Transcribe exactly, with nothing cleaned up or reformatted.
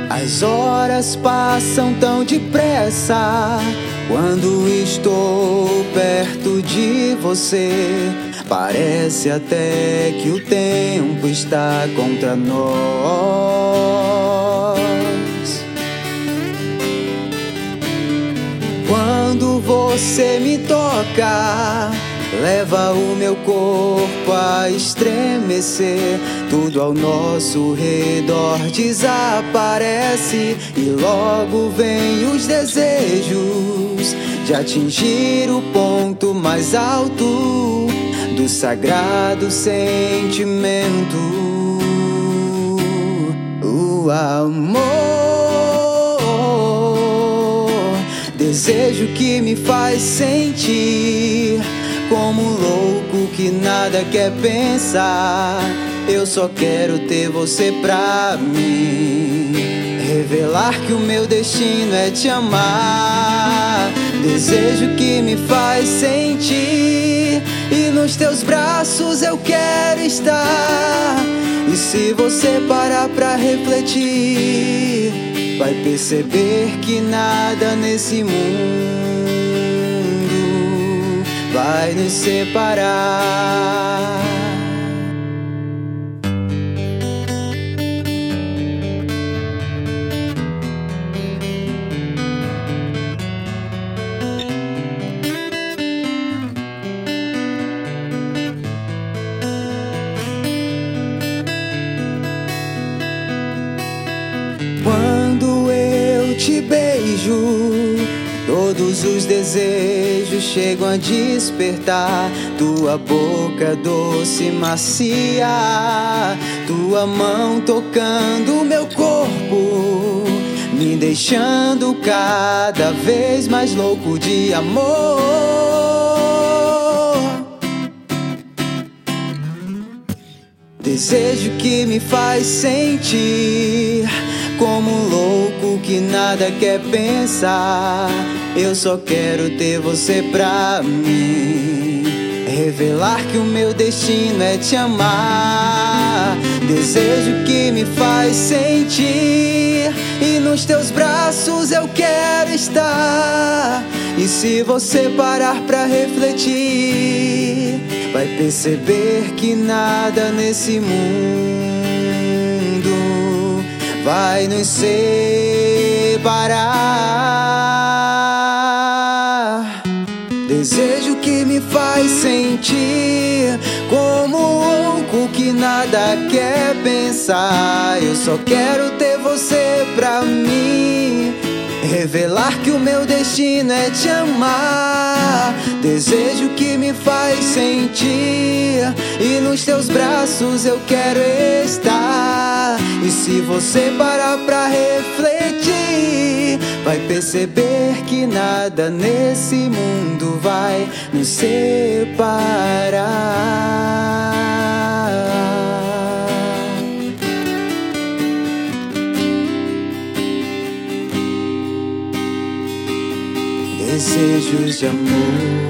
As horas passam tão depressa quando estou perto de você. Parece até que o tempo está contra nós. Quando você me toca, leva o meu corpo a estremecer. Tudo ao nosso redor desaparece e logo vem os desejos de atingir o ponto mais alto do sagrado sentimento, o amor. Desejo que me faz sentir como um louco que nada quer pensar. Eu só quero ter você pra mim, revelar que o meu destino é te amar. Desejo que me faz sentir e nos teus braços eu quero estar. E se você parar pra refletir, vai perceber que nada nesse mundo vai nos separar. Quando eu te beijo, todos os desejos chegam a despertar. Tua boca doce e macia, tua mão tocando meu corpo, me deixando cada vez mais louco de amor. Desejo que me faz sentir como um louco que nada quer pensar. Eu só quero ter você pra mim, revelar que o meu destino é te amar. Desejo que me faz sentir e nos teus braços eu quero estar. E se você parar pra refletir, vai perceber que nada nesse mundo vai nos separar. Desejo que me faz sentir como um louco que nada quer pensar. Eu só quero ter você pra mim, revelar que o meu destino é te amar. Desejo que me faz sentir e nos teus braços eu quero estar. E se você parar pra refletir, vai perceber que nada nesse mundo vai nos separar. Desejos de amor.